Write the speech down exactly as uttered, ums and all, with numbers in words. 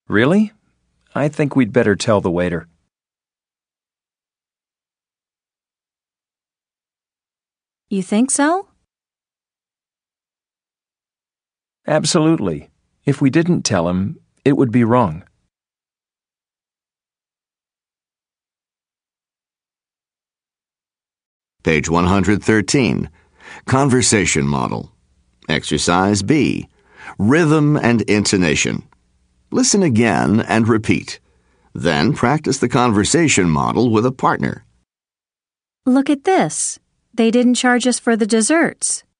Really? I think we'd better tell the waiter. You think so? Absolutely. If we didn't tell him, it would be wrong. Page one hundred thirteen. Conversation Model. Exercise B. Rhythm and intonation. Listen again and repeat. Then practice the conversation model with a partner. Look at this. They didn't charge us for the desserts.